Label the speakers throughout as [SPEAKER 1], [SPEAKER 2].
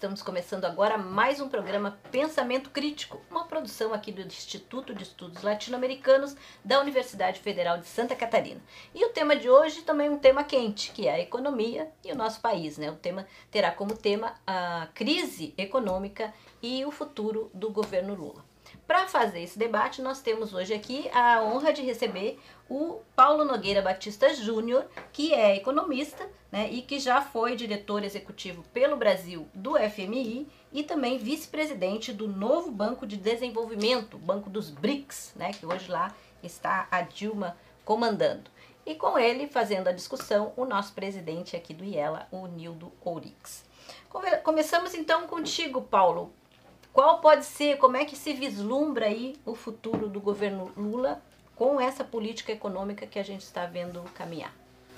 [SPEAKER 1] Estamos começando agora mais um programa Pensamento Crítico, uma produção aqui do Instituto de Estudos Latino-Americanos da Universidade Federal de Santa Catarina. E o tema de hoje também é um tema quente, que é a economia e o nosso país, né? O tema terá como tema a crise econômica e o futuro do governo Lula. Para fazer esse debate, nós temos hoje aqui a honra de receber o Paulo Nogueira Batista Júnior, que é economista, né, e que já foi diretor executivo pelo Brasil do FMI e também vice-presidente do novo Banco de Desenvolvimento, Banco dos BRICS, né, que hoje lá está a Dilma comandando. E com ele, fazendo a discussão, o nosso presidente aqui do IELA, o Nildo Ourix. Começamos então contigo, Paulo. Qual pode ser, como é que se vislumbra aí o futuro do governo Lula com essa política econômica que a gente está vendo caminhar?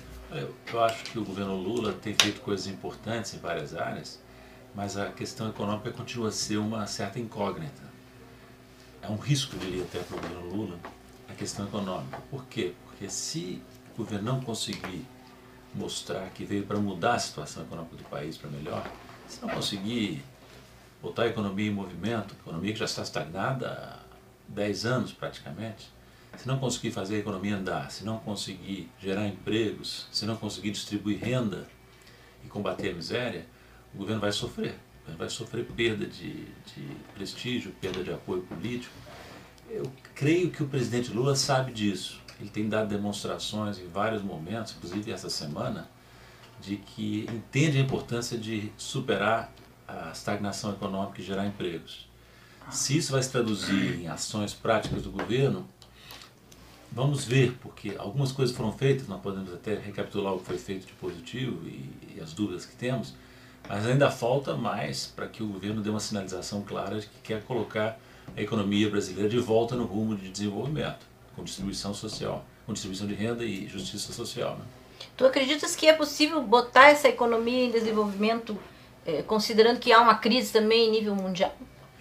[SPEAKER 2] Eu acho que o governo Lula tem feito coisas importantes em várias áreas, mas a questão econômica continua a ser uma certa incógnita. É um risco, eu diria até, para o governo Lula, a questão econômica. Por quê? Porque se o governo não conseguir mostrar que veio para mudar a situação econômica do país para melhor, se não conseguir botar a economia em movimento, a economia que já está estagnada há 10 anos praticamente, se não conseguir fazer a economia andar, se não conseguir gerar empregos, se não conseguir distribuir renda e combater a miséria, o governo vai sofrer. O governo vai sofrer perda de prestígio, perda de apoio político. Eu creio que o presidente Lula sabe disso. Ele tem dado demonstrações em vários momentos, inclusive essa semana, de que entende a importância de superar a estagnação econômica e gerar empregos. Se isso vai se traduzir em ações práticas do governo, vamos ver, porque algumas coisas foram feitas, nós podemos até recapitular o que foi feito de positivo e as dúvidas que temos, mas ainda falta mais para que o governo dê uma sinalização clara de que quer colocar a economia brasileira de volta no rumo de desenvolvimento, com distribuição social, com distribuição de renda e justiça social, né?
[SPEAKER 1] Tu acreditas que é possível botar essa economia em desenvolvimento, considerando que há uma crise também em nível mundial?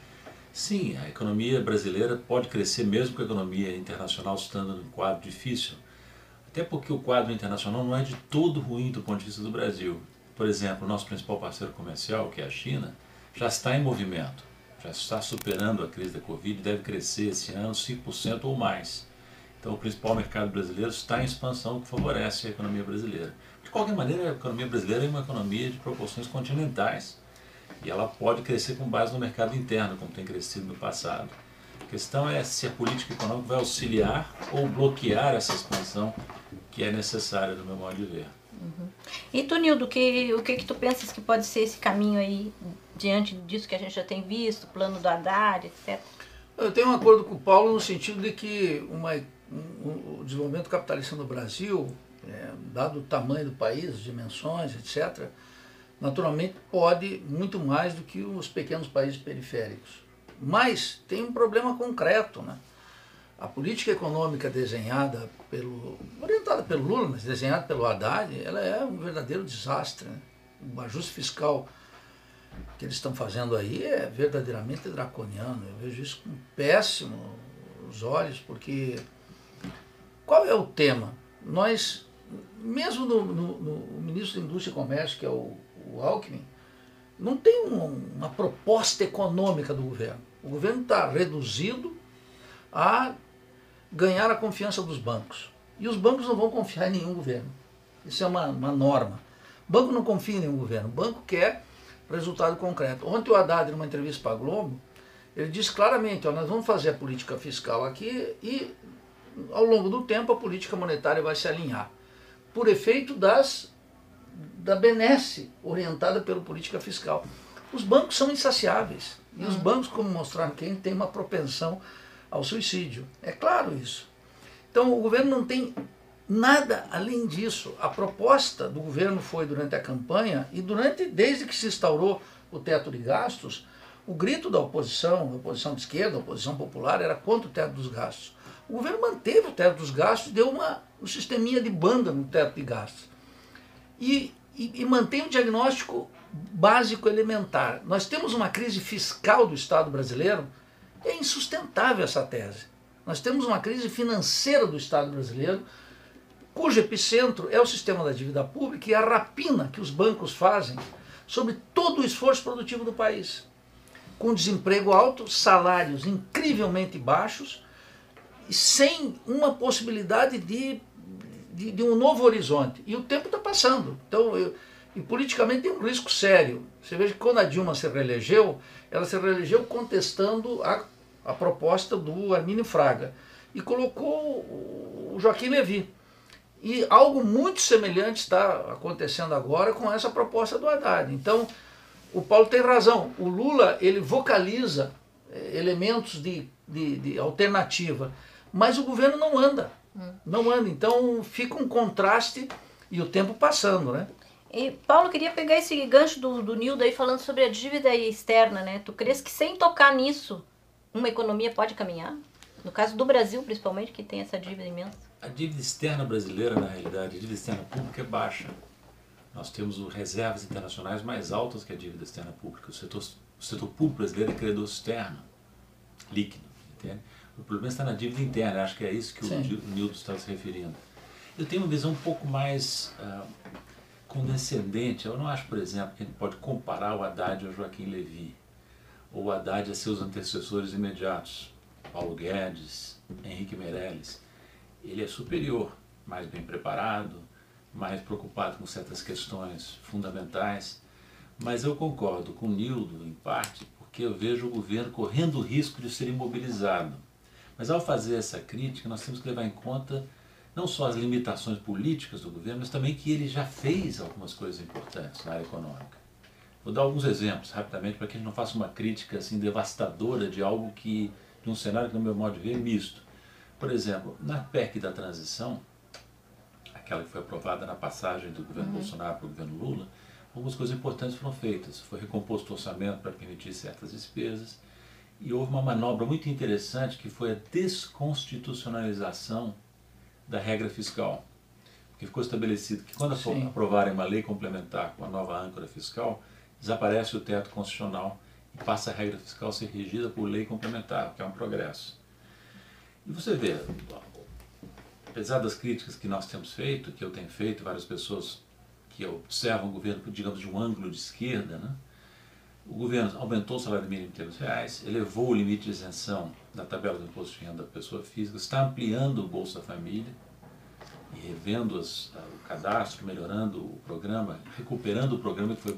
[SPEAKER 2] Sim, a economia brasileira pode crescer mesmo com a economia internacional estando num quadro difícil, até porque o quadro internacional não é de todo ruim do ponto de vista do Brasil. Por exemplo, o nosso principal parceiro comercial, que é a China, já está em movimento, já está superando a crise da Covid e deve crescer esse ano 5% ou mais. Então o principal mercado brasileiro está em expansão, que favorece a economia brasileira. De qualquer maneira, a economia brasileira é uma economia de proporções continentais e ela pode crescer com base no mercado interno, como tem crescido no passado. A questão é se a política econômica vai auxiliar ou bloquear essa expansão que é necessária, do meu modo de ver.
[SPEAKER 1] Uhum. E tu, Nildo, o que tu pensas que pode ser esse caminho aí, diante disso que a gente já tem visto, plano do Haddad, etc.?
[SPEAKER 3] Eu tenho um acordo com o Paulo no sentido de que o desenvolvimento capitalista no Brasil, dado o tamanho do país, as dimensões, etc., naturalmente pode muito mais do que os pequenos países periféricos. Mas tem um problema concreto, né? A política econômica orientada pelo Lula, mas desenhada pelo Haddad, ela é um verdadeiro desastre, né? O ajuste fiscal que eles estão fazendo aí é verdadeiramente draconiano. Eu vejo isso com péssimos olhos, porque qual é o tema? Nós, mesmo no ministro da Indústria e Comércio, que é o Alckmin, não tem uma proposta econômica do governo. O governo está reduzido a ganhar a confiança dos bancos. E os bancos não vão confiar em nenhum governo. Isso é uma norma. O banco não confia em nenhum governo. O banco quer resultado concreto. Ontem o Haddad, numa entrevista para a Globo, ele disse claramente, nós vamos fazer a política fiscal aqui e ao longo do tempo a política monetária vai se alinhar. Por efeito da benesse orientada pela política fiscal. Os bancos são insaciáveis. E os bancos, como mostraram quem, tem uma propensão ao suicídio. É claro isso. Então o governo não tem nada além disso. A proposta do governo foi durante a campanha e desde que se instaurou o teto de gastos, o grito da oposição de esquerda, a oposição popular, era contra o teto dos gastos. O governo manteve o teto dos gastos, deu um sisteminha de banda no teto de gastos. E mantém um diagnóstico básico elementar. Nós temos uma crise fiscal do Estado brasileiro, é insustentável essa tese. Nós temos uma crise financeira do Estado brasileiro, cujo epicentro é o sistema da dívida pública e a rapina que os bancos fazem sobre todo o esforço produtivo do país. Com desemprego alto, salários incrivelmente baixos, e sem uma possibilidade de um novo horizonte. E o tempo está passando. Então, e politicamente tem um risco sério. Você veja que quando a Dilma se reelegeu, ela se reelegeu contestando a proposta do Armínio Fraga. E colocou o Joaquim Levy. E algo muito semelhante está acontecendo agora com essa proposta do Haddad. Então, o Paulo tem razão. O Lula, ele vocaliza elementos de alternativa, mas o governo não anda. Não anda. Então, fica um contraste e o tempo passando, né?
[SPEAKER 1] E, Paulo, queria pegar esse gancho do Nildo aí falando sobre a dívida externa, né? Tu crês que sem tocar nisso, uma economia pode caminhar? No caso do Brasil, principalmente, que tem essa dívida imensa.
[SPEAKER 2] A dívida externa brasileira, na realidade, a dívida externa pública é baixa. Nós temos reservas internacionais mais altas que a dívida externa pública. O setor público brasileiro é credor externo, líquido, entende? O problema está na dívida interna, acho que é isso que o Nildo está se referindo. Eu tenho uma visão um pouco mais condescendente. Eu não acho, por exemplo, que a gente pode comparar o Haddad ao Joaquim Levy, ou o Haddad a seus antecessores imediatos, Paulo Guedes, Henrique Meirelles. Ele é superior, mais bem preparado, mais preocupado com certas questões fundamentais, mas eu concordo com o Nildo, em parte, porque eu vejo o governo correndo o risco de ser imobilizado. Mas ao fazer essa crítica, nós temos que levar em conta não só as limitações políticas do governo, mas também que ele já fez algumas coisas importantes na área econômica. Vou dar alguns exemplos rapidamente para que a gente não faça uma crítica assim devastadora de algo de um cenário que, no meu modo de ver, é misto. Por exemplo, na PEC da transição, aquela que foi aprovada na passagem do governo Bolsonaro para o governo Lula, algumas coisas importantes foram feitas. Foi recomposto o orçamento para permitir certas despesas e houve uma manobra muito interessante que foi a desconstitucionalização da regra fiscal. Porque ficou estabelecido que quando aprovarem uma lei complementar com a nova âncora fiscal, desaparece o teto constitucional e passa a regra fiscal a ser regida por lei complementar, que é um progresso. E você vê, apesar das críticas que nós temos feito, que eu tenho feito, várias pessoas que observam o governo, digamos, de um ângulo de esquerda, né? O governo aumentou o salário mínimo em termos reais, elevou o limite de isenção da tabela do imposto de renda da pessoa física, está ampliando o Bolsa Família e revendo o cadastro, melhorando o programa, recuperando o programa que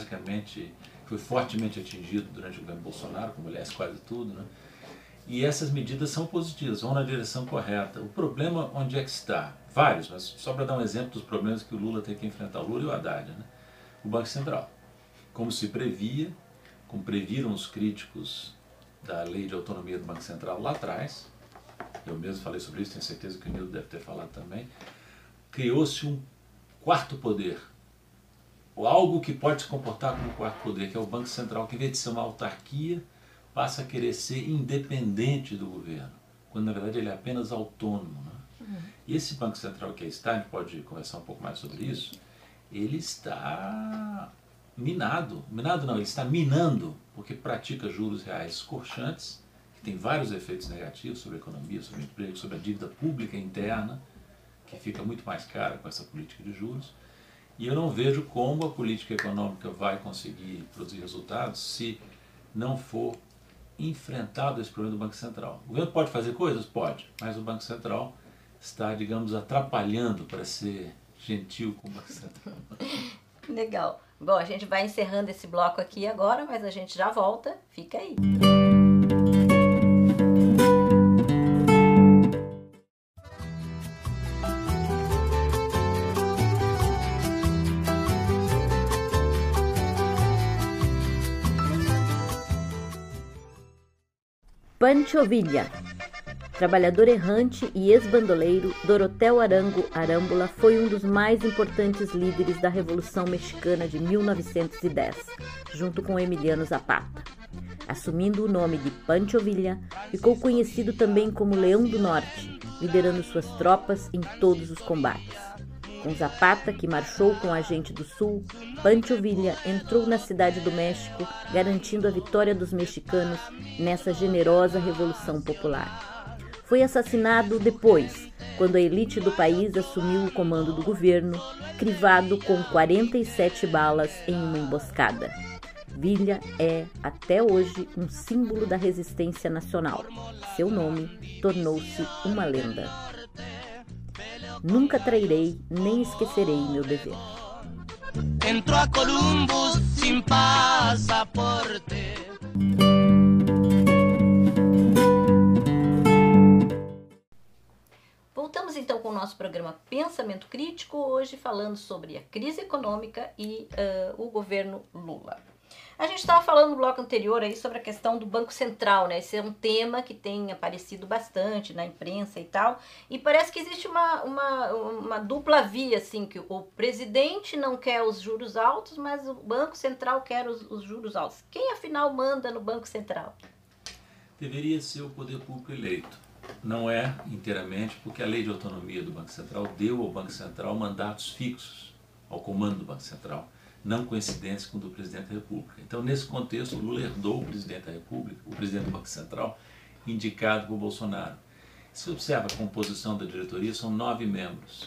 [SPEAKER 2] foi fortemente atingido durante o governo Bolsonaro, como aliás quase tudo, né? E essas medidas são positivas, vão na direção correta. O problema onde é que está? Vários, mas só para dar um exemplo dos problemas que o Lula tem que enfrentar, o Lula e o Haddad, né? O Banco Central. Como se previa, como previram os críticos da lei de autonomia do Banco Central lá atrás, eu mesmo falei sobre isso, tenho certeza que o Nildo deve ter falado também, criou-se um quarto poder, ou algo que pode se comportar como um quarto poder, que é o Banco Central, que em vez de ser uma autarquia, passa a querer ser independente do governo, quando na verdade ele é apenas autônomo, né? E esse Banco Central que está, a gente pode conversar um pouco mais sobre isso, ele está minado não, ele está minando, porque pratica juros reais escorchantes, que tem vários efeitos negativos sobre a economia, sobre o emprego, sobre a dívida pública interna, que fica muito mais cara com essa política de juros, e eu não vejo como a política econômica vai conseguir produzir resultados se não for enfrentado esse problema do Banco Central. O governo pode fazer coisas? Pode, mas o Banco Central está, digamos, atrapalhando, para ser gentil com o Banco Central.
[SPEAKER 1] Legal. Bom, a gente vai encerrando esse bloco aqui agora, mas a gente já volta. Fica aí.
[SPEAKER 4] Pancho Villa. Trabalhador errante e ex-bandoleiro, Dorotheo Arango Arámbula foi um dos mais importantes líderes da Revolução Mexicana de 1910, junto com Emiliano Zapata. Assumindo o nome de Pancho Villa, ficou conhecido também como Leão do Norte, liderando suas tropas em todos os combates. Com Zapata, que marchou com a gente do Sul, Pancho Villa entrou na Cidade do México, garantindo a vitória dos mexicanos nessa generosa revolução popular. Foi assassinado depois, quando a elite do país assumiu o comando do governo, crivado com 47 balas em uma emboscada. Villa é, até hoje, um símbolo da resistência nacional. Seu nome tornou-se uma lenda. Nunca trairei nem esquecerei meu dever.
[SPEAKER 5] Entró a Columbus sin pasaporte.
[SPEAKER 1] Voltamos então com o nosso programa Pensamento Crítico, hoje falando sobre a crise econômica e o governo Lula. A gente estava falando no bloco anterior aí sobre a questão do Banco Central, né? Esse é um tema que tem aparecido bastante na imprensa e tal, e parece que existe uma dupla via, assim, que o presidente não quer os juros altos, mas o Banco Central quer os juros altos. Quem afinal manda no Banco Central?
[SPEAKER 2] Deveria ser o poder público eleito. Não é inteiramente, porque a lei de autonomia do Banco Central deu ao Banco Central mandatos fixos ao comando do Banco Central, não coincidentes com o do presidente da República. Então, nesse contexto, o Lula herdou o presidente da República, o presidente do Banco Central, indicado por Bolsonaro. Se observa a composição da diretoria, são 9 membros.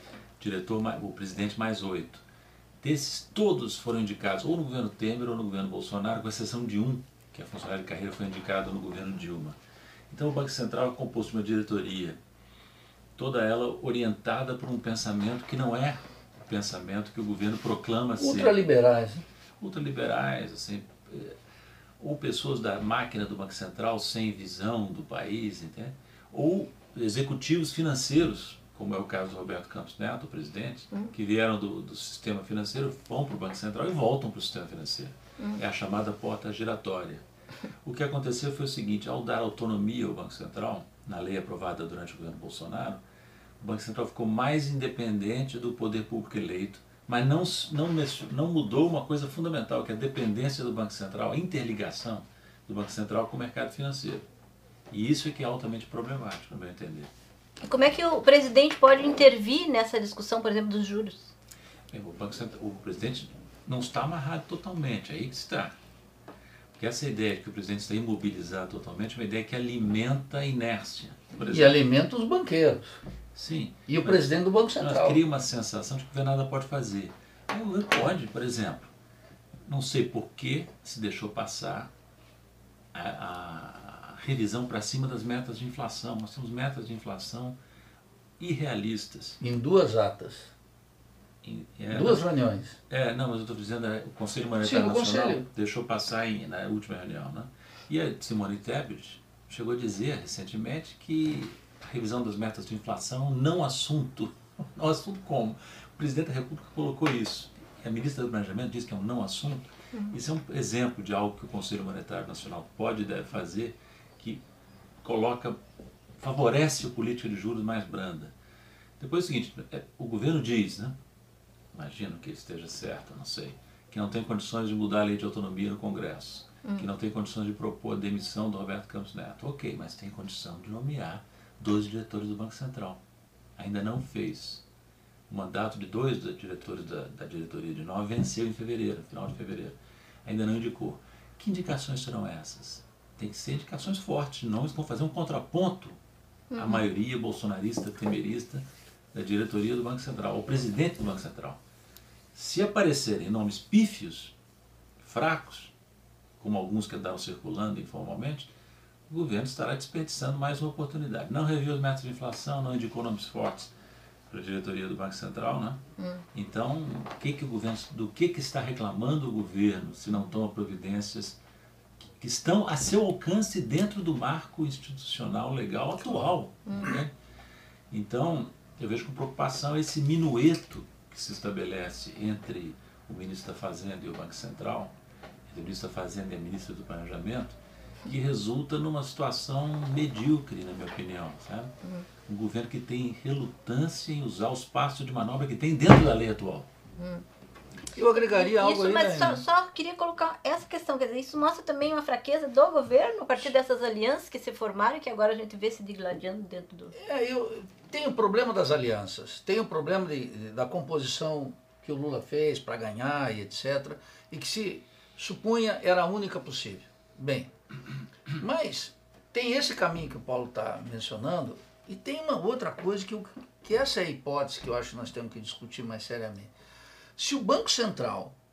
[SPEAKER 2] O presidente mais 8. Desses, todos foram indicados ou no governo Temer ou no governo Bolsonaro, com exceção de um, que é funcionário de carreira, foi indicado no governo Dilma. Então, o Banco Central é composto de uma diretoria, toda ela orientada por um pensamento que não é o pensamento que o governo proclama ser.
[SPEAKER 3] Ultraliberais.
[SPEAKER 2] Ultraliberais, assim, ou pessoas da máquina do Banco Central sem visão do país, entende? Ou executivos financeiros, como é o caso do Roberto Campos Neto, o presidente, que vieram do sistema financeiro, vão para o Banco Central e voltam para o sistema financeiro. É a chamada porta giratória. O que aconteceu foi o seguinte: ao dar autonomia ao Banco Central, na lei aprovada durante o governo Bolsonaro, o Banco Central ficou mais independente do poder público eleito, mas não mudou uma coisa fundamental, que é a dependência do Banco Central, a interligação do Banco Central com o mercado financeiro. E isso é que é altamente problemático, no meu entender.
[SPEAKER 1] E como é que o presidente pode intervir nessa discussão, por exemplo, dos juros?
[SPEAKER 2] Bem, o presidente não está amarrado totalmente, aí que está. Porque essa ideia de que o presidente está imobilizado totalmente é uma ideia que alimenta a inércia.
[SPEAKER 3] E alimenta os banqueiros.
[SPEAKER 2] Sim.
[SPEAKER 3] E o presidente do Banco Central.
[SPEAKER 2] Cria uma sensação de que o governo nada pode fazer. Ele pode, por exemplo, não sei por que se deixou passar a revisão para cima das metas de inflação. Nós temos metas de inflação irrealistas.
[SPEAKER 3] Em 2 atas. Duas reuniões.
[SPEAKER 2] Não, mas eu estou dizendo, o Conselho Monetário Nacional deixou passar na última reunião, né? E a Simone Tebet chegou a dizer recentemente que a revisão das metas de inflação não assunto como? O presidente da República colocou isso. E a ministra do Planejamento disse que é um não assunto. Isso é um exemplo de algo que o Conselho Monetário Nacional pode e deve fazer, que favorece a política de juros mais branda. Depois é o seguinte, o governo diz, né? Imagino que esteja certo, não sei, que não tem condições de mudar a lei de autonomia no Congresso, que não tem condições de propor a demissão do Roberto Campos Neto. Ok, mas tem condição de nomear 2 diretores do Banco Central. Ainda não fez. O mandato de 2 diretores da diretoria de 9 venceu em fevereiro, final de fevereiro. Ainda não indicou. Que indicações serão essas? Tem que ser indicações fortes, não vão fazer um contraponto à maioria bolsonarista, temerista da diretoria do Banco Central, o presidente do Banco Central. Se aparecerem nomes pífios, fracos, como alguns que andaram circulando informalmente, o governo estará desperdiçando mais uma oportunidade. Não reviu as metas de inflação, não indicou nomes fortes para a diretoria do Banco Central, né? Então, do que está reclamando o governo se não toma providências que estão a seu alcance dentro do marco institucional legal atual? Né? Então, eu vejo com preocupação esse minueto que se estabelece entre o ministro da Fazenda e o Banco Central, entre o ministro da Fazenda e a ministra do Planejamento, que resulta numa situação medíocre, na minha opinião, sabe? Um governo que tem relutância em usar o espaço de manobra que tem dentro da lei atual.
[SPEAKER 3] Eu agregaria algo aí,
[SPEAKER 1] mas só queria colocar essa questão, quer dizer, isso mostra também uma fraqueza do governo a partir dessas alianças que se formaram e que agora a gente vê se digladiando dentro do...
[SPEAKER 3] Tem o problema das alianças, tem o problema da composição que o Lula fez para ganhar e etc, e que se supunha era a única possível. Bem, mas tem esse caminho que o Paulo está mencionando e tem uma outra coisa que essa é a hipótese que eu acho que nós temos que discutir mais seriamente. Se o Banco Central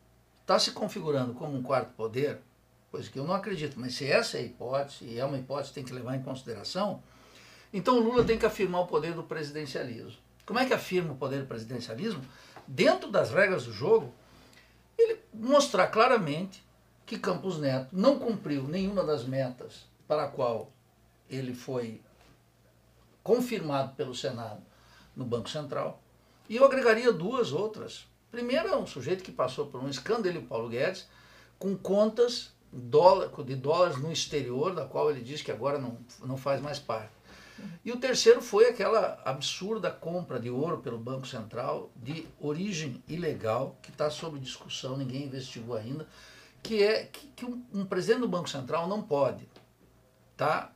[SPEAKER 3] está se configurando como um quarto poder, coisa que eu não acredito, mas se essa é a hipótese, e é uma hipótese que tem que levar em consideração, então o Lula tem que afirmar o poder do presidencialismo. Como é que afirma o poder do presidencialismo? Dentro das regras do jogo, ele mostrar claramente que Campos Neto não cumpriu nenhuma das metas para a qual ele foi confirmado pelo Senado no Banco Central. E eu agregaria duas outras. Primeiro, é um sujeito que passou por um escândalo, ele, Paulo Guedes, com contas de dólares no exterior, da qual ele diz que agora não faz mais parte. E o terceiro foi aquela absurda compra de ouro pelo Banco Central, de origem ilegal, que está sob discussão, ninguém investigou ainda, que é que um presidente do Banco Central não pode, tá?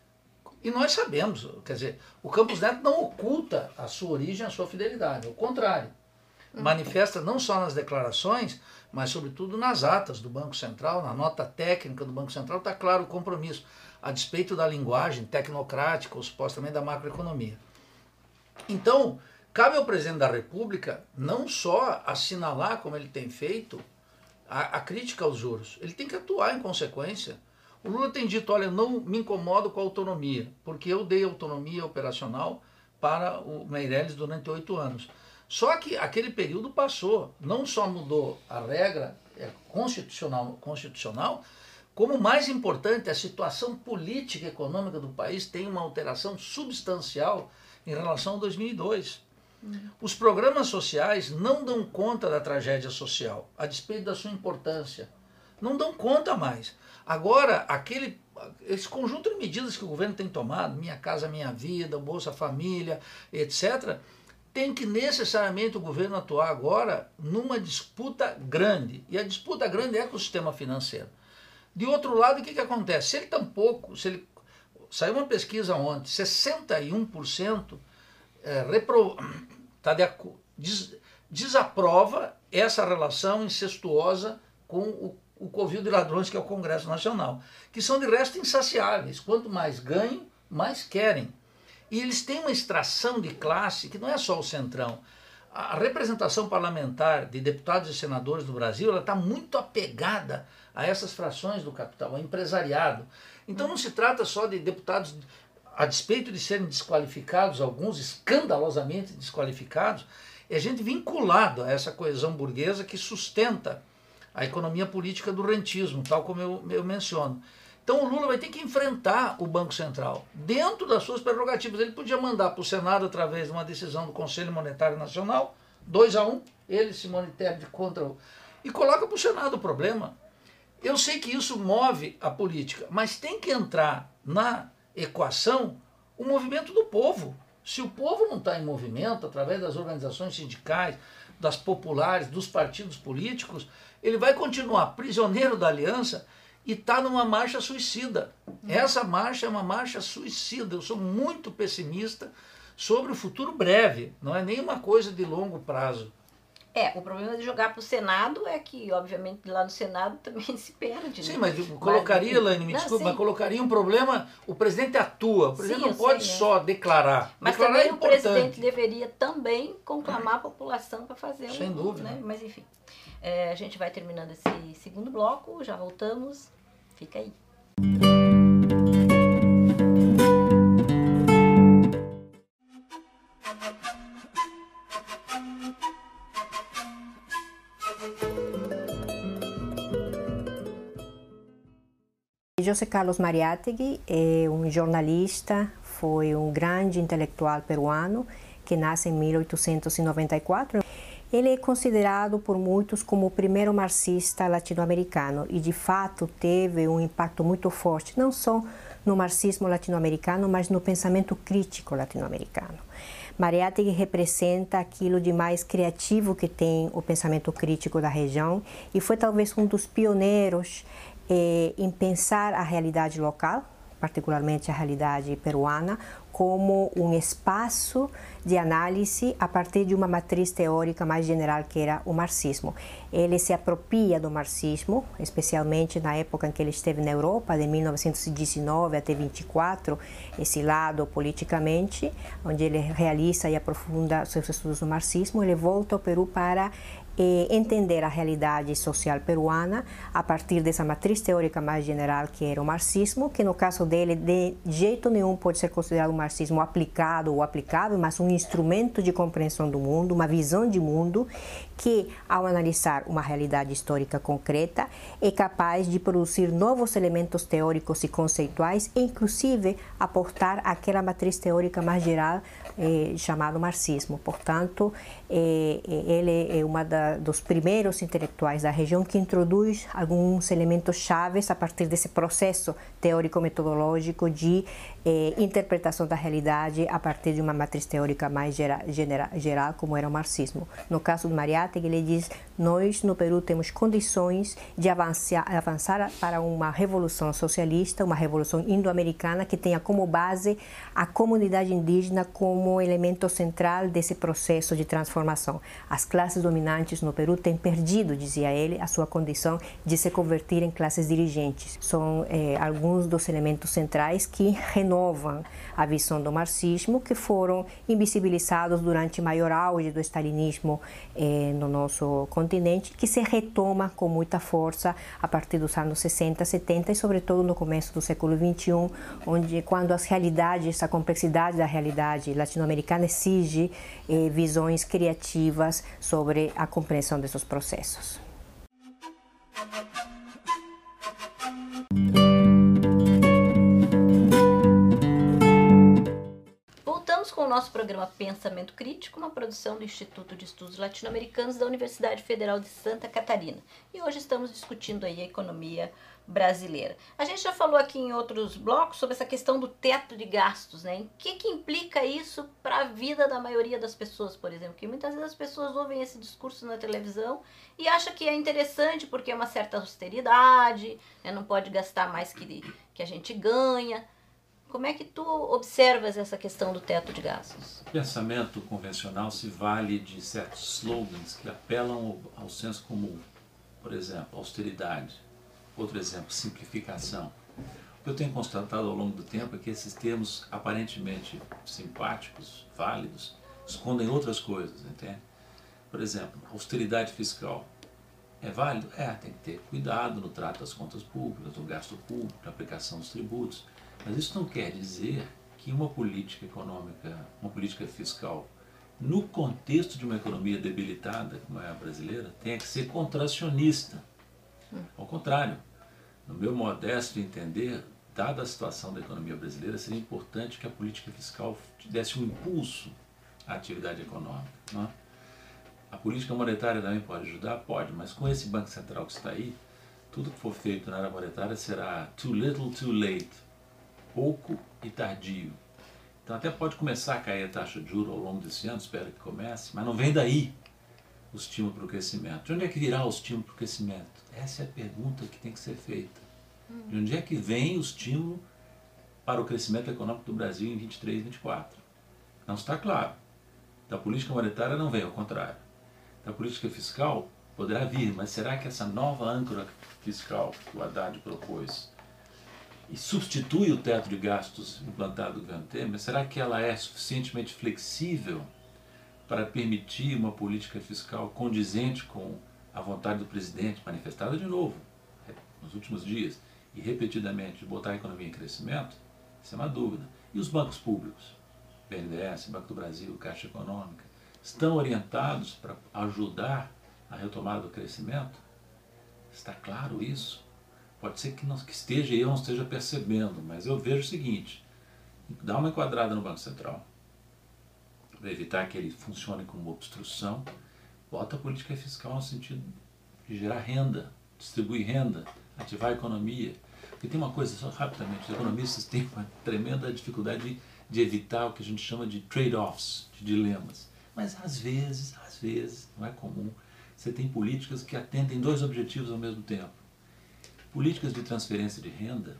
[SPEAKER 3] E nós sabemos, quer dizer, o Campos Neto não oculta a sua origem, a sua fidelidade, ao contrário. Manifesta não só nas declarações, mas sobretudo nas atas do Banco Central, na nota técnica do Banco Central, está claro o compromisso, a despeito da linguagem tecnocrática ou supostamente da macroeconomia. Então, cabe ao presidente da República não só assinalar, como ele tem feito, a crítica aos juros, ele tem que atuar em consequência. O Lula tem dito, olha, eu não me incomodo com a autonomia, porque eu dei autonomia operacional para o Meirelles durante 8 anos. Só que aquele período passou, não só mudou a regra constitucional, como mais importante, a situação política e econômica do país tem uma alteração substancial em relação a 2002. Os programas sociais não dão conta da tragédia social, a despeito da sua importância. Não dão conta mais. Agora, esse conjunto de medidas que o governo tem tomado, Minha Casa Minha Vida, o Bolsa Família, etc., tem que necessariamente o governo atuar agora numa disputa grande. E a disputa grande é com o sistema financeiro. De outro lado, o que acontece? Saiu uma pesquisa ontem, 61% desaprova essa relação incestuosa com o covil de ladrões que é o Congresso Nacional, que são de resto insaciáveis. Quanto mais ganham, mais querem. E eles têm uma extração de classe que não é só o centrão. A representação parlamentar de deputados e senadores do Brasil está muito apegada a essas frações do capital, ao empresariado. Então não se trata só de deputados, a despeito de serem desqualificados, alguns escandalosamente desqualificados, é gente vinculada a essa coesão burguesa que sustenta a economia política do rentismo, tal como eu menciono. Então o Lula vai ter que enfrentar o Banco Central dentro das suas prerrogativas. Ele podia mandar para o Senado através de uma decisão do Conselho Monetário Nacional, 2-1, ele, Simone Tebet, contra e coloca para o Senado o problema. Eu sei que isso move a política, mas tem que entrar na equação o movimento do povo. Se o povo não está em movimento, através das organizações sindicais, das populares, dos partidos políticos, ele vai continuar prisioneiro da aliança e está numa marcha suicida. Essa marcha é uma marcha suicida. Eu sou muito pessimista sobre o futuro breve, não é nenhuma coisa de longo prazo.
[SPEAKER 1] O problema de jogar para o Senado é que, obviamente, lá no Senado também se perde.
[SPEAKER 3] Sim,
[SPEAKER 1] né?
[SPEAKER 3] mas colocaria, Elaine, me desculpe, mas colocaria um problema, o presidente atua, o presidente não pode só declarar.
[SPEAKER 1] Mas
[SPEAKER 3] declarar
[SPEAKER 1] também
[SPEAKER 3] é
[SPEAKER 1] o presidente deveria também conclamar a população para fazer
[SPEAKER 3] Sem dúvida.
[SPEAKER 1] Né? Mas enfim, a gente vai terminando esse segundo bloco, já voltamos, fica aí.
[SPEAKER 6] José Carlos Mariátegui é um jornalista, foi um grande intelectual peruano que nasce em 1894. Ele é considerado por muitos como o primeiro marxista latino-americano e, de fato, teve um impacto muito forte, não só no marxismo latino-americano, mas no pensamento crítico latino-americano. Mariátegui representa aquilo de mais criativo que tem o pensamento crítico da região e foi talvez um dos pioneiros em pensar a realidade local, particularmente a realidade peruana, como um espaço de análise a partir de uma matriz teórica mais geral que era o marxismo. Ele se apropria do marxismo, especialmente na época em que ele esteve na Europa, de 1919 até 24, esse lado politicamente, onde ele realiza e aprofunda seus estudos no marxismo. Ele volta ao Peru para entender a realidade social peruana a partir dessa matriz teórica mais geral que era o marxismo, que no caso dele de jeito nenhum pode ser considerado um marxismo aplicado ou aplicável, mas um instrumento de compreensão do mundo, uma visão de mundo que, ao analisar uma realidade histórica concreta, é capaz de produzir novos elementos teóricos e conceituais e, inclusive, aportar aquela matriz teórica mais geral chamado marxismo. Portanto, ele é uma dos primeiros intelectuais da região que introduz alguns elementos chaves a partir desse processo teórico-metodológico de interpretação da realidade a partir de uma matriz teórica mais geral, como era o marxismo. No caso do Mariátegui, ele diz: nós no Peru temos condições de avançar para uma revolução socialista, uma revolução indo-americana que tenha como base a comunidade indígena como elemento central desse processo de transformação. As classes dominantes no Peru têm perdido, dizia ele, a sua condição de se converter em classes dirigentes. São alguns dos elementos centrais que renovam a visão do marxismo, que foram invisibilizados durante o maior auge do stalinismo no nosso continente, que se retoma com muita força a partir dos anos 60, 70 e sobretudo no começo do século XXI, quando as realidades, a complexidade da realidade latino-americana exige visões criativas sobre a compreensão desses processos.
[SPEAKER 1] Voltamos com o nosso programa Pensamento Crítico, uma produção do Instituto de Estudos Latino-Americanos da Universidade Federal de Santa Catarina. E hoje estamos discutindo aí a economia brasileira. A gente já falou aqui em outros blocos sobre essa questão do teto de gastos, né? Em que implica isso para a vida da maioria das pessoas, por exemplo? Que muitas vezes as pessoas ouvem esse discurso na televisão e acham que é interessante porque é uma certa austeridade, né? Não pode gastar mais que a gente ganha. Como é que tu observas essa questão do teto de gastos?
[SPEAKER 2] O pensamento convencional se vale de certos slogans que apelam ao senso comum. Por exemplo, austeridade. Outro exemplo, simplificação. O que eu tenho constatado ao longo do tempo é que esses termos aparentemente simpáticos, válidos, escondem outras coisas, entende? Por exemplo, austeridade fiscal. É válido? Tem que ter cuidado no trato das contas públicas, do gasto público, na aplicação dos tributos. Mas isso não quer dizer que uma política econômica, uma política fiscal, no contexto de uma economia debilitada, como é a brasileira, tenha que ser contracionista. Ao contrário, no meu modesto entender, dada a situação da economia brasileira, seria importante que a política fiscal desse um impulso à atividade econômica. Não é? A política monetária também pode ajudar? Pode, mas com esse Banco Central que está aí, tudo que for feito na área monetária será too little, too late. Pouco e tardio. Então até pode começar a cair a taxa de juros ao longo desse ano, espero que comece, mas não vem daí o estímulo para o crescimento. De onde é que virá o estímulo para o crescimento? Essa é a pergunta que tem que ser feita. De onde é que vem o estímulo para o crescimento econômico do Brasil em 23 e 24? Não está claro. Da política monetária não vem, ao contrário. Da política fiscal poderá vir, mas será que essa nova âncora fiscal que o Haddad propôs e substitui o teto de gastos implantado do governo Temer, será que ela é suficientemente flexível para permitir uma política fiscal condizente com a vontade do presidente, manifestada de novo nos últimos dias e repetidamente, de botar a economia em crescimento? Isso é uma dúvida. E os bancos públicos, BNDES, Banco do Brasil, Caixa Econômica, estão orientados para ajudar a retomada do crescimento? Está claro isso? Pode ser que esteja e eu não esteja percebendo, mas eu vejo o seguinte: dá uma enquadrada no Banco Central, para evitar que ele funcione como obstrução, bota a política fiscal no sentido de gerar renda, distribuir renda, ativar a economia. Porque tem uma coisa, só rapidamente, os economistas têm uma tremenda dificuldade de evitar o que a gente chama de trade-offs, de dilemas. Mas às vezes, não é comum, você tem políticas que atendem dois objetivos ao mesmo tempo. Políticas de transferência de renda,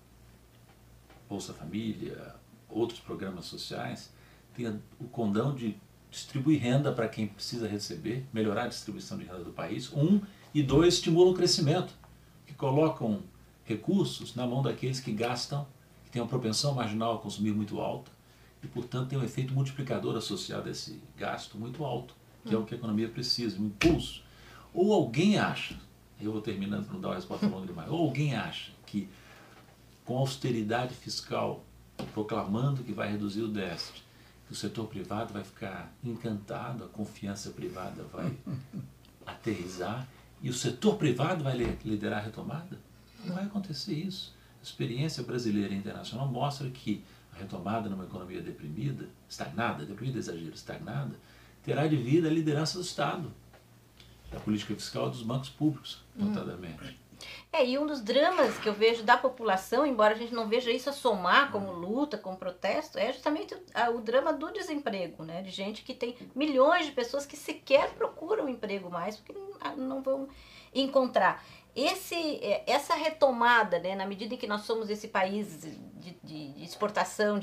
[SPEAKER 2] Bolsa Família, outros programas sociais, têm o condão de distribuir renda para quem precisa receber, melhorar a distribuição de renda do país, e dois, estimulam o crescimento, que colocam recursos na mão daqueles que gastam, que têm uma propensão marginal a consumir muito alta, e portanto tem um efeito multiplicador associado a esse gasto muito alto, que é o que a economia precisa, um impulso. Ou alguém acha, eu vou terminando para não dar uma resposta longa demais, ou alguém acha que com austeridade fiscal, proclamando que vai reduzir o déficit, que o setor privado vai ficar encantado, a confiança privada vai aterrissar e o setor privado vai liderar a retomada? Não vai acontecer isso. A experiência brasileira e internacional mostra que a retomada numa economia deprimida, estagnada, deprimida é exagero, estagnada, terá de vir da liderança do Estado, da política fiscal e dos bancos públicos, notadamente.
[SPEAKER 1] E um dos dramas que eu vejo da população, embora a gente não veja isso a somar como luta, como protesto, é justamente o drama do desemprego, né? De gente que tem milhões de pessoas que sequer procuram emprego mais, porque não vão encontrar. Essa retomada, né, na medida em que nós somos esse país de exportação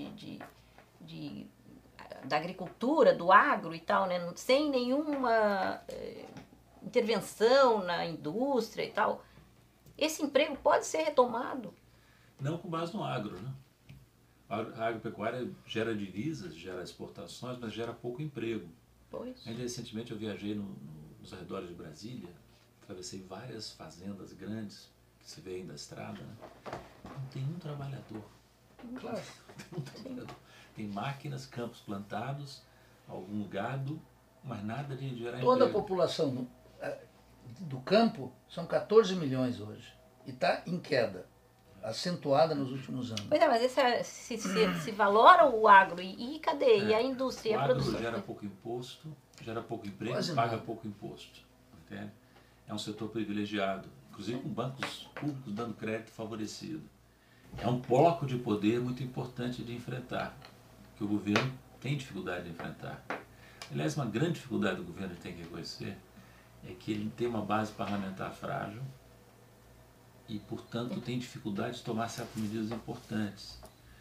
[SPEAKER 1] da agricultura, do agro e tal, né, sem nenhuma intervenção na indústria e tal, esse emprego pode ser retomado?
[SPEAKER 2] Não com base no agro, né? A agropecuária gera divisas, gera exportações, mas gera pouco emprego.
[SPEAKER 1] Pois.
[SPEAKER 2] Ainda recentemente eu viajei nos arredores de Brasília, atravessei várias fazendas grandes que se vê aí da estrada, né? Não tem um trabalhador.
[SPEAKER 3] Claro.
[SPEAKER 2] Não tem um trabalhador. Tem máquinas, campos plantados, algum gado, mas nada de gerar
[SPEAKER 3] Toda a
[SPEAKER 2] emprego.
[SPEAKER 3] população do campo são 14 milhões hoje. E está em queda, acentuada nos últimos anos.
[SPEAKER 1] Pois é, mas se valora o agro e cadê? E a indústria e
[SPEAKER 2] O
[SPEAKER 1] a
[SPEAKER 2] agro
[SPEAKER 1] produção?
[SPEAKER 2] gera pouco imposto, gera pouco emprego,
[SPEAKER 3] Quase
[SPEAKER 2] paga
[SPEAKER 3] nada.
[SPEAKER 2] pouco imposto. Entende? É um setor privilegiado, inclusive com bancos públicos dando crédito favorecido. É um bloco de poder muito importante de enfrentar, que o governo tem dificuldade de enfrentar. Aliás, uma grande dificuldade do governo tem que reconhecer é que ele tem uma base parlamentar frágil e, portanto, tem dificuldade de tomar certas medidas importantes.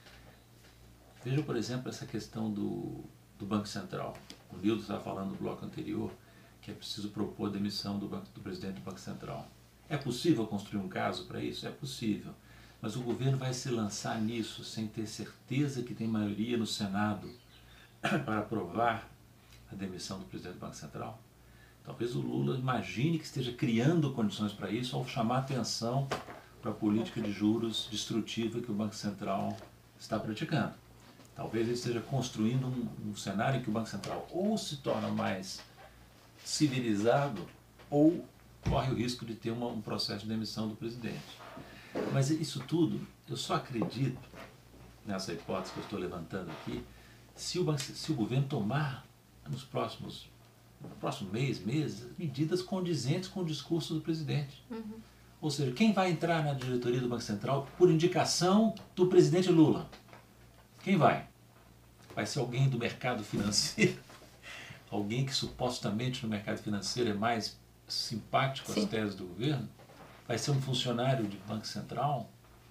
[SPEAKER 2] Veja, por exemplo, essa questão do Banco Central. O Nildo estava falando no bloco anterior que é preciso propor a demissão do presidente do Banco Central. É possível construir um caso para isso? É possível. Mas o governo vai se lançar nisso sem ter certeza que tem maioria no Senado para aprovar a demissão do presidente do Banco Central? Talvez o Lula imagine que esteja criando condições para isso ao chamar atenção para a política de juros destrutiva que o Banco Central está praticando. Talvez ele esteja construindo um cenário em que o Banco Central ou se torna mais civilizado ou corre o risco de ter um processo de demissão do presidente. Mas isso tudo, eu só acredito, nessa hipótese que eu estou levantando aqui, se o governo tomar no próximo meses, medidas condizentes com o discurso do presidente.
[SPEAKER 1] Uhum.
[SPEAKER 2] Ou seja, quem vai entrar na diretoria do Banco Central por indicação do presidente Lula? Quem vai? Vai ser alguém do mercado financeiro? Alguém que supostamente no mercado financeiro é mais simpático às teses do governo? Vai ser um funcionário de Banco Central?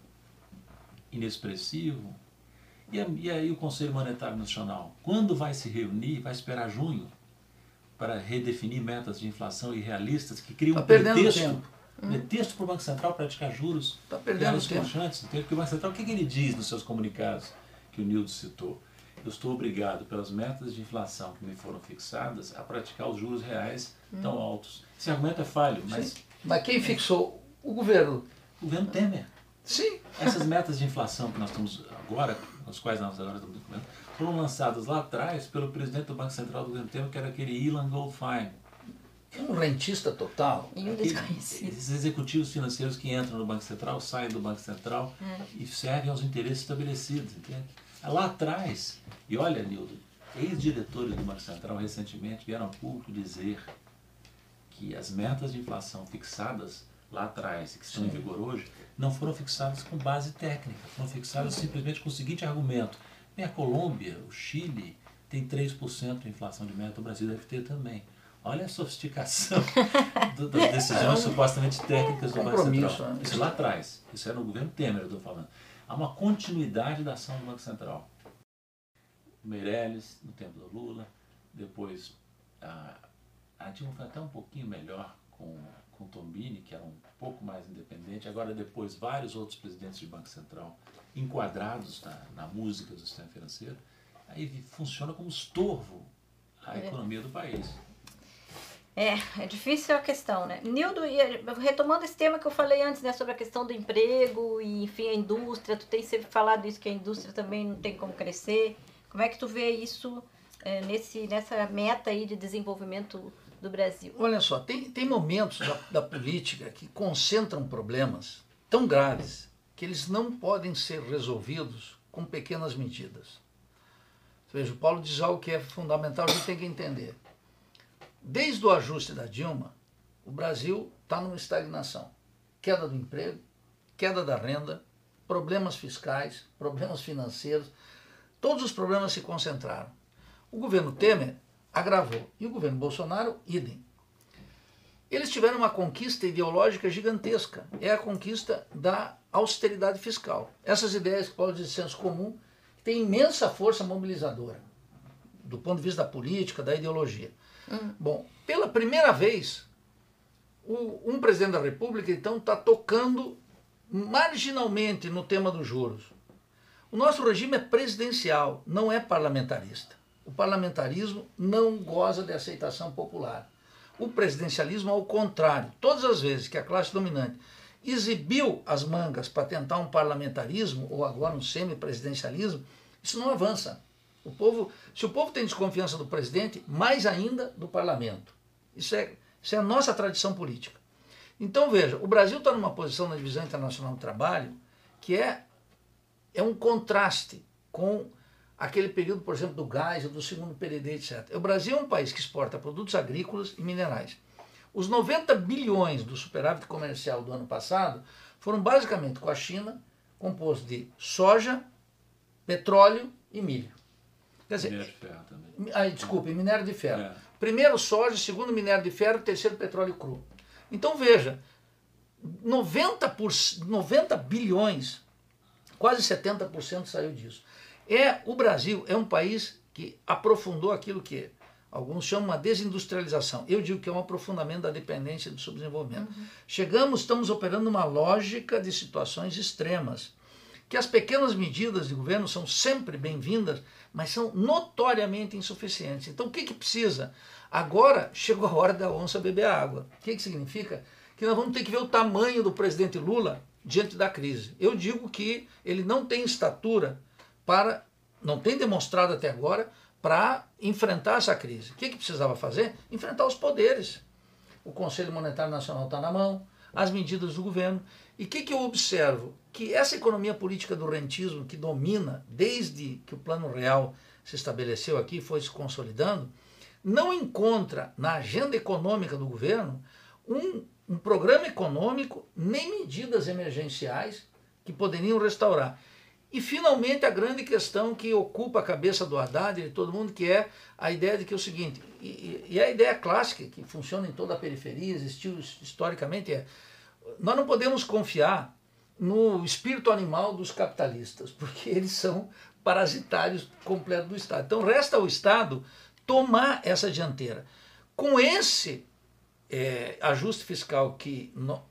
[SPEAKER 2] Inexpressivo? E aí o Conselho Monetário Nacional? Quando vai se reunir? Vai esperar junho para redefinir metas de inflação irrealistas que criam um pretexto para o Banco Central praticar juros escochantes? Porque o Banco Central, o que ele diz nos seus comunicados que o Nildo citou? Eu estou obrigado, pelas metas de inflação que me foram fixadas, a praticar os juros reais tão altos. Esse argumento é falho, mas...
[SPEAKER 3] Sim. Mas quem fixou? O governo.
[SPEAKER 2] O governo Temer.
[SPEAKER 3] Sim.
[SPEAKER 2] Essas metas de inflação que nós estamos agora, as quais nós agora estamos implementando, foram lançadas lá atrás pelo presidente do Banco Central do governo Temer, que era aquele Ilan Goldfein.
[SPEAKER 3] Um rentista total.
[SPEAKER 1] E um desconhecido.
[SPEAKER 2] Esses executivos financeiros que entram no Banco Central, saem do Banco Central e servem aos interesses estabelecidos, entende? Lá atrás, e olha, Nildo, ex-diretores do Banco Central recentemente vieram ao público dizer que as metas de inflação fixadas lá atrás, que estão em vigor hoje, não foram fixadas com base técnica, foram fixadas simplesmente com o seguinte argumento: a Colômbia, o Chile, tem 3% de inflação de meta, o Brasil deve ter também. Olha a sofisticação das decisões supostamente técnicas do Banco Central. Isso lá atrás, isso era no governo Temer, eu estou falando. Há uma continuidade da ação do Banco Central. Meirelles, no tempo do Lula, depois a Dilma foi até um pouquinho melhor com Tombini, que era um pouco mais independente. Agora, depois, vários outros presidentes de Banco Central enquadrados na música do sistema financeiro, aí funciona como estorvo à economia do país.
[SPEAKER 1] É difícil a questão, né? Nildo, retomando esse tema que eu falei antes, né, sobre a questão do emprego e, enfim, a indústria, tu tem sempre falado isso, que a indústria também não tem como crescer. Como é que tu vê isso nessa meta aí de desenvolvimento do Brasil?
[SPEAKER 3] Olha só, tem momentos da política que concentram problemas tão graves que eles não podem ser resolvidos com pequenas medidas. Veja, o Paulo diz algo que é fundamental, a gente tem que entender. Desde o ajuste da Dilma, o Brasil está numa estagnação. Queda do emprego, queda da renda, problemas fiscais, problemas financeiros, todos os problemas se concentraram. O governo Temer agravou e o governo Bolsonaro, idem. Eles tiveram uma conquista ideológica gigantesca, é a conquista da austeridade fiscal. Essas ideias que Paulo diz de senso comum têm imensa força mobilizadora, do ponto de vista da política, da ideologia. Bom, pela primeira vez, um presidente da República, então, está tocando marginalmente no tema dos juros. O nosso regime é presidencial, não é parlamentarista. O parlamentarismo não goza de aceitação popular. O presidencialismo, ao contrário, todas as vezes que a classe dominante exibiu as mangas para tentar um parlamentarismo, ou agora um semipresidencialismo, isso não avança. Se o povo tem desconfiança do presidente, mais ainda do parlamento. Isso é a nossa tradição política. Então, veja, o Brasil está numa posição na divisão internacional do trabalho que é um contraste com aquele período, por exemplo, do gás, do segundo período, etc. O Brasil é um país que exporta produtos agrícolas e minerais. Os 90 bilhões do superávit comercial do ano passado foram basicamente com a China, composto de soja, petróleo e milho. Quer dizer,
[SPEAKER 2] minério de ferro também.
[SPEAKER 3] Desculpe, minério de ferro. Primeiro soja, segundo minério de ferro, terceiro petróleo cru. Então veja, 90 bilhões, quase 70% saiu disso. O Brasil é um país que aprofundou aquilo que alguns chamam uma desindustrialização. Eu digo que é um aprofundamento da dependência e do subdesenvolvimento. Estamos operando uma lógica de situações extremas, que as pequenas medidas de governo são sempre bem-vindas, mas são notoriamente insuficientes. Então o que precisa? Agora chegou a hora da onça beber água. O que significa? Que nós vamos ter que ver o tamanho do presidente Lula diante da crise. Eu digo que ele não tem estatura não tem demonstrado até agora para enfrentar essa crise. O que precisava fazer? Enfrentar os poderes. O Conselho Monetário Nacional está na mão, as medidas do governo. E o que eu observo? Que essa economia política do rentismo que domina desde que o Plano Real se estabeleceu aqui, foi se consolidando, não encontra na agenda econômica do governo um programa econômico, nem medidas emergenciais que poderiam restaurar. E, finalmente, a grande questão que ocupa a cabeça do Haddad e de todo mundo, que é a ideia de que é o seguinte, e a ideia clássica, que funciona em toda a periferia, existiu historicamente, nós não podemos confiar no espírito animal dos capitalistas, porque eles são parasitários completos do Estado. Então, resta ao Estado tomar essa dianteira. Com esse ajuste fiscal que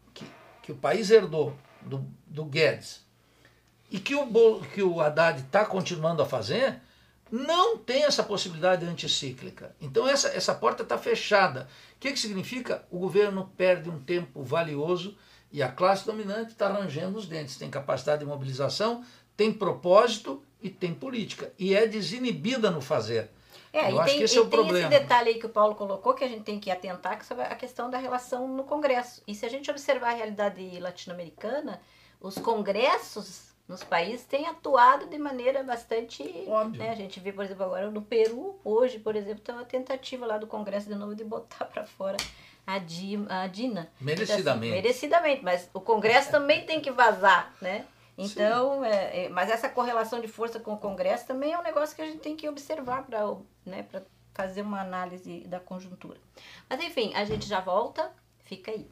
[SPEAKER 3] o país herdou do Guedes, e que o Haddad está continuando a fazer, não tem essa possibilidade anticíclica. Então essa porta está fechada. O que significa? O governo perde um tempo valioso e a classe dominante está arranjando os dentes. Tem capacidade de mobilização, tem propósito e tem política. E é desinibida no fazer. Eu acho que esse é o problema.
[SPEAKER 1] Tem esse detalhe aí que o Paulo colocou, que a gente tem que atentar, que é a questão da relação no Congresso. E se a gente observar a realidade latino-americana, os congressos nos países têm atuado de maneira bastante...
[SPEAKER 3] Óbvio.
[SPEAKER 1] Né? A gente vê, por exemplo, agora no Peru, hoje, por exemplo, tem uma tentativa lá do Congresso de novo de botar para fora a Dina.
[SPEAKER 3] Merecidamente.
[SPEAKER 1] Assim, merecidamente, mas o Congresso também tem que vazar, né? Então, mas essa correlação de força com o Congresso também é um negócio que a gente tem que observar para fazer uma análise da conjuntura. Mas enfim, a gente já volta, fica aí.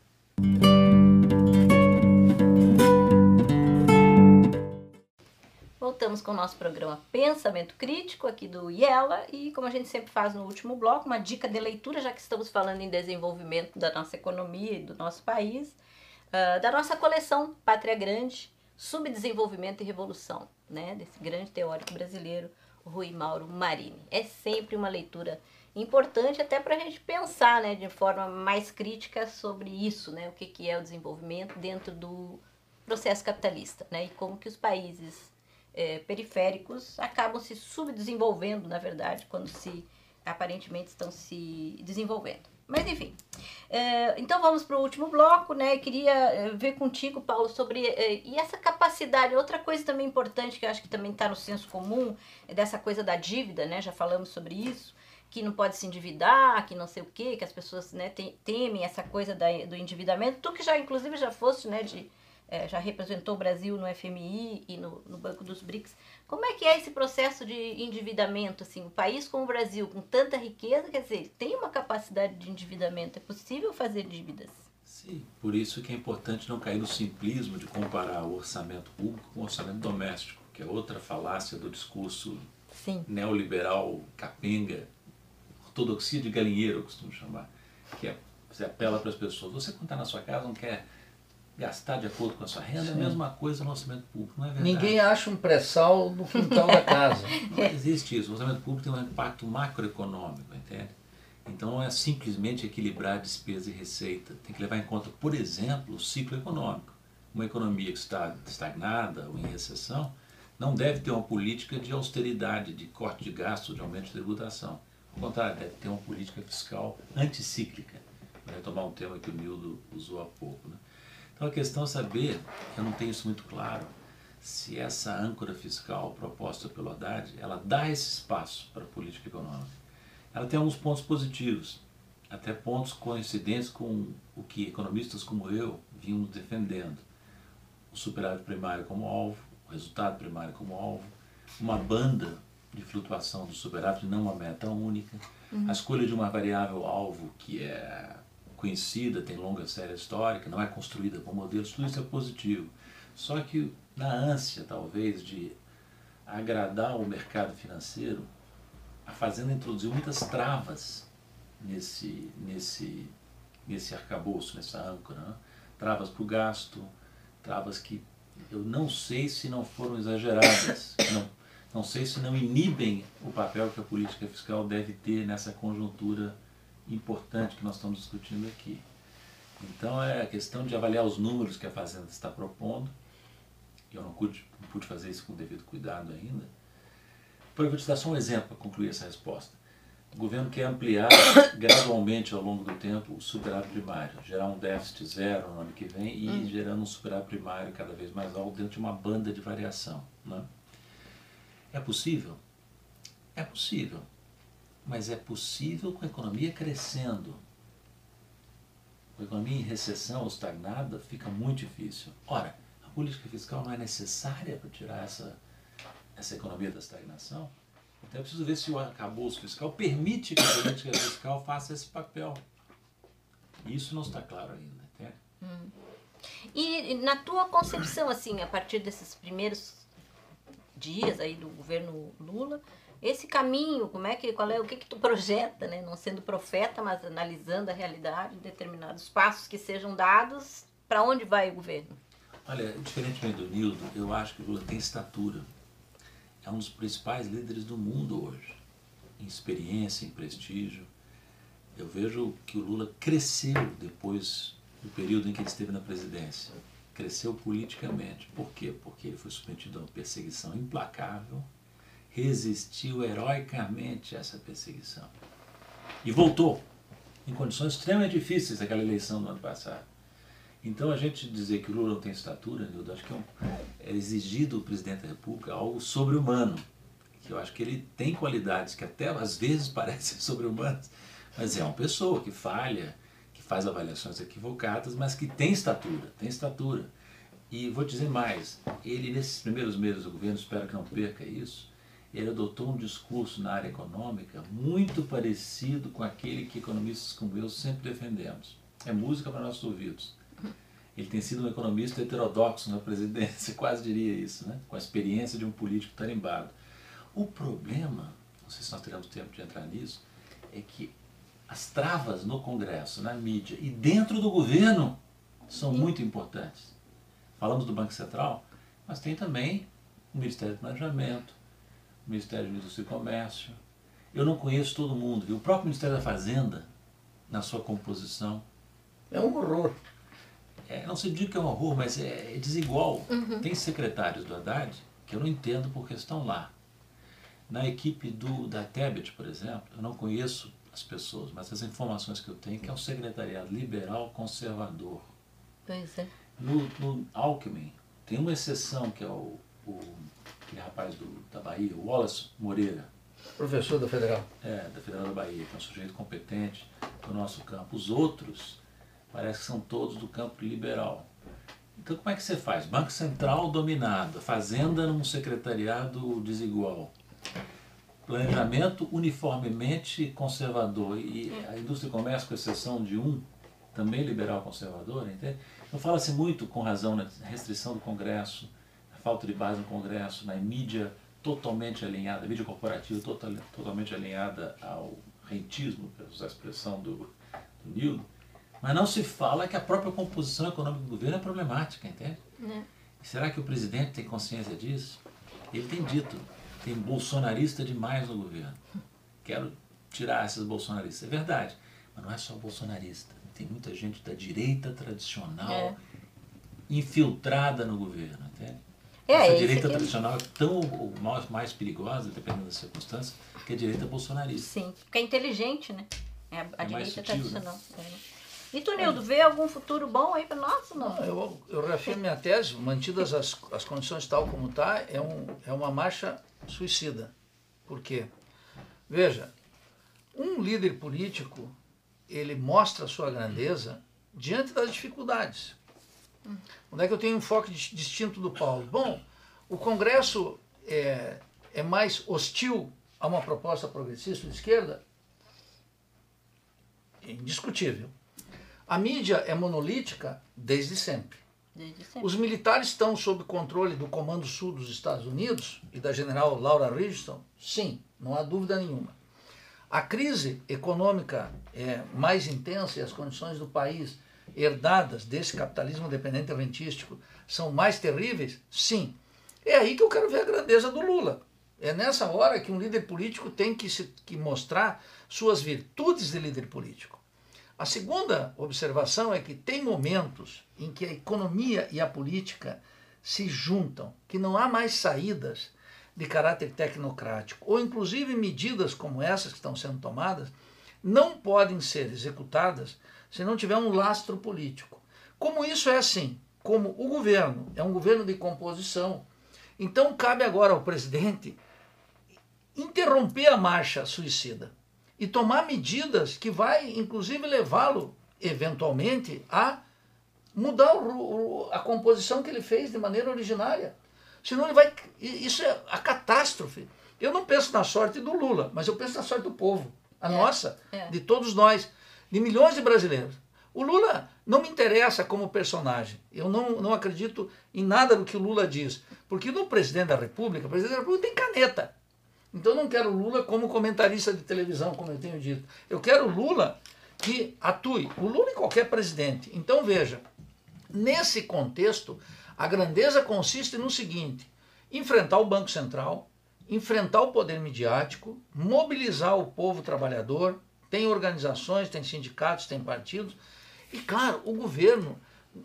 [SPEAKER 1] Voltamos com o nosso programa Pensamento Crítico aqui do IELA e, como a gente sempre faz no último bloco, uma dica de leitura, já que estamos falando em desenvolvimento da nossa economia e do nosso país, da nossa coleção Pátria Grande, Subdesenvolvimento e Revolução, né, desse grande teórico brasileiro, Rui Mauro Marini. É sempre uma leitura importante até para a gente pensar, né, de forma mais crítica sobre isso, né, o que é o desenvolvimento dentro do processo capitalista, né, e como que os países periféricos acabam se subdesenvolvendo, na verdade, quando aparentemente estão se desenvolvendo. Mas enfim, então vamos para o último bloco, né? Eu queria ver contigo, Paulo, sobre e essa capacidade. Outra coisa também importante que eu acho que também está no senso comum é dessa coisa da dívida, né? Já falamos sobre isso, que não pode se endividar, que não sei o quê, que as pessoas, né, temem essa coisa do endividamento. Tu que já, inclusive, já foste, né, já representou o Brasil no FMI e no Banco dos BRICS. Como é que é esse processo de endividamento? Assim, um país como o Brasil, com tanta riqueza, quer dizer, tem uma capacidade de endividamento? É possível fazer dívidas?
[SPEAKER 2] Sim, por isso que é importante não cair no simplismo de comparar o orçamento público com o orçamento doméstico, que é outra falácia do discurso neoliberal, capenga, ortodoxia de galinheiro, eu costumo chamar, que é, você apela para as pessoas, você quando está na sua casa não quer gastar de acordo com a sua renda, é a mesma coisa no orçamento público, não é verdade?
[SPEAKER 3] Ninguém acha um pré-sal no quintal da casa.
[SPEAKER 2] Não existe isso, o orçamento público tem um impacto macroeconômico, entende? Então não é simplesmente equilibrar despesa e receita, tem que levar em conta, por exemplo, o ciclo econômico. Uma economia que está estagnada ou em recessão não deve ter uma política de austeridade, de corte de gasto, de aumento de tributação. Ao contrário, deve ter uma política fiscal anticíclica, para retomar um tema que o Nildo usou há pouco, né? Então a questão é saber, eu não tenho isso muito claro, se essa âncora fiscal proposta pelo Haddad, ela dá esse espaço para a política econômica. Ela tem alguns pontos positivos, até pontos coincidentes com o que economistas como eu vinham defendendo. O superávit primário como alvo, o resultado primário como alvo, uma banda de flutuação do superávit, não uma meta única, a escolha de uma variável alvo que é conhecida, tem longa série histórica, não é construída por modelos, tudo isso é positivo. Só que na ânsia, talvez, de agradar o mercado financeiro, a Fazenda introduziu muitas travas nesse arcabouço, nessa âncora, né? Travas para o gasto, travas que eu não sei se não foram exageradas, não sei se não inibem o papel que a política fiscal deve ter nessa conjuntura importante que nós estamos discutindo aqui. Então é a questão de avaliar os números que a Fazenda está propondo. Eu não pude fazer isso com o devido cuidado ainda. Eu vou te dar só um exemplo para concluir essa resposta. O governo quer ampliar gradualmente ao longo do tempo o superávit primário, gerar um déficit zero no ano que vem e gerando um superávit primário cada vez mais alto dentro de uma banda de variação, né? É possível? É possível. Mas é possível com a economia crescendo. Com a economia em recessão ou estagnada, fica muito difícil. Ora, a política fiscal não é necessária para tirar essa economia da estagnação? Então é preciso ver se o arcabouço fiscal permite que a política fiscal faça esse papel. E isso não está claro ainda, entende?
[SPEAKER 1] E na tua concepção, assim, a partir desses primeiros dias aí do governo Lula, esse caminho, o que tu projeta, né? Não sendo profeta, mas analisando a realidade, determinados passos que sejam dados, para onde vai o governo?
[SPEAKER 2] Olha, diferentemente do Nildo, eu acho que o Lula tem estatura. É um dos principais líderes do mundo hoje, em experiência, em prestígio. Eu vejo que o Lula cresceu depois do período em que ele esteve na presidência. Cresceu politicamente. Por quê? Porque ele foi submetido a uma perseguição implacável, resistiu heroicamente a essa perseguição e voltou em condições extremamente difíceis daquela eleição do ano passado. Então a gente dizer que o Lula não tem estatura, eu acho que é exigido do presidente da República algo sobre-humano, que eu acho que ele tem qualidades que até às vezes parecem sobre-humanas, mas é uma pessoa que falha, que faz avaliações equivocadas, mas que tem estatura, tem estatura. E vou dizer mais, ele nesses primeiros meses do governo, espero que não perca isso, ele adotou um discurso na área econômica muito parecido com aquele que economistas como eu sempre defendemos. É música para nossos ouvidos. Ele tem sido um economista heterodoxo na presidência, quase diria isso, né? Com a experiência de um político tarimbado. O problema, não sei se nós teremos tempo de entrar nisso, é que as travas no Congresso, na mídia e dentro do governo são muito importantes. Falamos do Banco Central, mas tem também o Ministério do Planejamento, o Ministério da Indústria e Comércio. Eu não conheço todo mundo, viu? O próprio Ministério da Fazenda, na sua composição.
[SPEAKER 3] É um horror.
[SPEAKER 2] Não se diz que é um horror, mas é desigual. Tem secretários do Haddad que eu não entendo porque estão lá. Na equipe da Tebet, por exemplo, eu não conheço as pessoas, mas as informações que eu tenho, que é um secretariado liberal conservador.
[SPEAKER 1] Pois é.
[SPEAKER 2] No Alckmin, tem uma exceção, que é aquele rapaz da Bahia, o Wallace Moreira.
[SPEAKER 3] Professor da Federal.
[SPEAKER 2] Da Federal da Bahia, que é um sujeito competente do nosso campo. Os outros, parece que são todos do campo liberal. Então como é que você faz? Banco Central dominado, a Fazenda num secretariado desigual. Planejamento uniformemente conservador e a indústria e comércio, com exceção de um, também liberal conservador, entende? Então fala-se muito, com razão, na restrição do Congresso, na falta de base no Congresso, na mídia totalmente alinhada, a mídia corporativa totalmente alinhada ao rentismo, para usar a expressão do Nildo, mas não se fala que a própria composição econômica do governo é problemática, entende? E será que o presidente tem consciência disso? Ele tem dito, tem bolsonarista demais no governo. Quero tirar esses bolsonaristas. É verdade, mas não é só bolsonarista. Tem muita gente da direita tradicional infiltrada no governo, entende? Essa direita tradicional é tão ou mais perigosa, dependendo das circunstâncias, que a direita bolsonarista.
[SPEAKER 1] Sim, porque é inteligente, né? A direita
[SPEAKER 2] sutil,
[SPEAKER 1] tradicional. Né? E tu, Nildo, vê algum futuro bom aí para nós ou não?
[SPEAKER 3] Eu reafirmo minha tese, mantidas as condições tal como está, é uma marcha suicida. Por quê? Veja, um líder político, ele mostra a sua grandeza diante das dificuldades. Onde é que eu tenho um enfoque distinto do Paulo? Bom, o Congresso é mais hostil a uma proposta progressista de esquerda? Indiscutível. A mídia é monolítica desde sempre. Os militares estão sob controle do Comando Sul dos Estados Unidos e da general Laura Richardson? Sim, não há dúvida nenhuma. A crise econômica mais intensa e as condições do país herdadas desse capitalismo dependente rentístico são mais terríveis? Sim. É aí que eu quero ver a grandeza do Lula. É nessa hora que um líder político tem que mostrar suas virtudes de líder político. A segunda observação é que tem momentos em que a economia e a política se juntam, que não há mais saídas de caráter tecnocrático, ou inclusive medidas como essas que estão sendo tomadas não podem ser executadas se não tiver um lastro político. Como isso é assim? Como o governo é um governo de composição, então cabe agora ao presidente interromper a marcha suicida e tomar medidas que vai, inclusive, levá-lo, eventualmente, a mudar a composição que ele fez de maneira originária. Senão ele vai... Isso é a catástrofe. Eu não penso na sorte do Lula, mas eu penso na sorte do povo. A nossa, de todos nós, de milhões de brasileiros. O Lula não me interessa como personagem. Eu não acredito em nada do que o Lula diz. Porque no presidente da República, o presidente da República tem caneta. Então eu não quero Lula como comentarista de televisão, como eu tenho dito. Eu quero Lula que atue. O Lula e qualquer presidente. Então veja, nesse contexto, a grandeza consiste no seguinte: enfrentar o Banco Central, enfrentar o poder midiático, mobilizar o povo trabalhador, tem organizações, tem sindicatos, tem partidos, e claro, o governo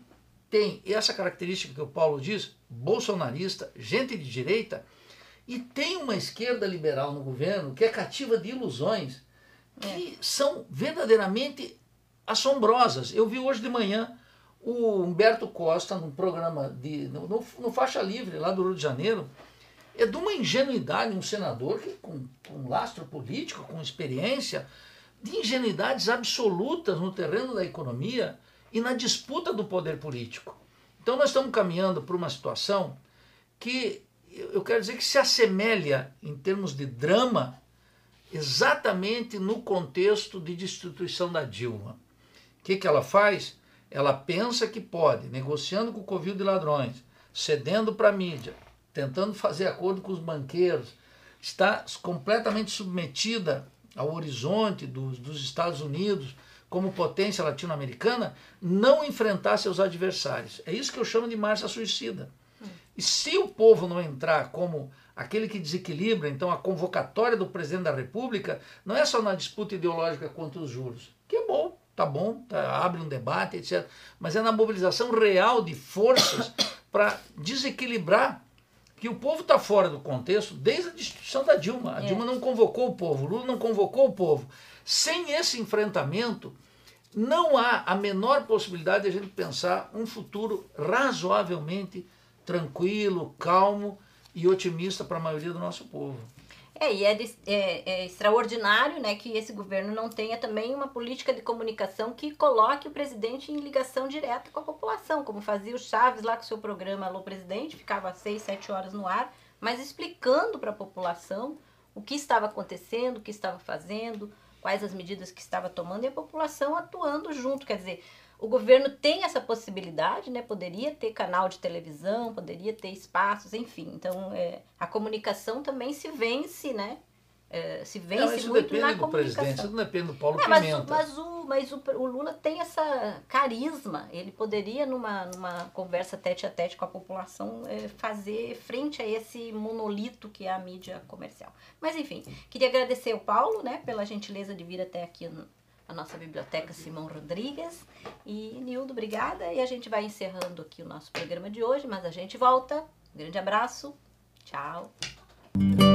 [SPEAKER 3] tem essa característica que o Paulo diz, bolsonarista, gente de direita, e tem uma esquerda liberal no governo que é cativa de ilusões que são verdadeiramente assombrosas. Eu vi hoje de manhã o Humberto Costa num programa no Faixa Livre, lá do Rio de Janeiro. É de uma ingenuidade, um senador que, com lastro político, com experiência, de ingenuidades absolutas no terreno da economia e na disputa do poder político. Então nós estamos caminhando para uma situação que eu quero dizer que se assemelha, em termos de drama, exatamente no contexto de destituição da Dilma. O que ela faz? Ela pensa que pode, negociando com o covil de ladrões, cedendo para a mídia, tentando fazer acordo com os banqueiros, está completamente submetida ao horizonte dos Estados Unidos como potência latino-americana, não enfrentar seus adversários. É isso que eu chamo de marcha suicida. E se o povo não entrar como aquele que desequilibra, então a convocatória do presidente da República não é só na disputa ideológica contra os juros, que é bom, abre um debate, etc. Mas é na mobilização real de forças para desequilibrar, que o povo está fora do contexto desde a destituição da Dilma. A Dilma não convocou o povo, o Lula não convocou o povo. Sem esse enfrentamento, não há a menor possibilidade de a gente pensar um futuro razoavelmente tranquilo, calmo e otimista para a maioria do nosso povo.
[SPEAKER 1] E é extraordinário, né, que esse governo não tenha também uma política de comunicação que coloque o presidente em ligação direta com a população, como fazia o Chaves lá com o seu programa Alô Presidente, ficava 6, 7 horas no ar, mas explicando para a população o que estava acontecendo, o que estava fazendo, quais as medidas que estava tomando e a população atuando junto. Quer dizer, o governo tem essa possibilidade, né? Poderia ter canal de televisão, poderia ter espaços, enfim. Então, a comunicação também se vence, né? Se vence muito na comunicação.
[SPEAKER 3] Isso não depende do Paulo Pimenta.
[SPEAKER 1] Mas o Lula tem essa carisma. Ele poderia, numa conversa tete a tete com a população, fazer frente a esse monolito que é a mídia comercial. Mas, enfim, queria agradecer ao Paulo, né? Pela gentileza de vir até aqui a nossa biblioteca Simão Rodrigues. E, Nildo, obrigada. E a gente vai encerrando aqui o nosso programa de hoje, mas a gente volta. Um grande abraço. Tchau.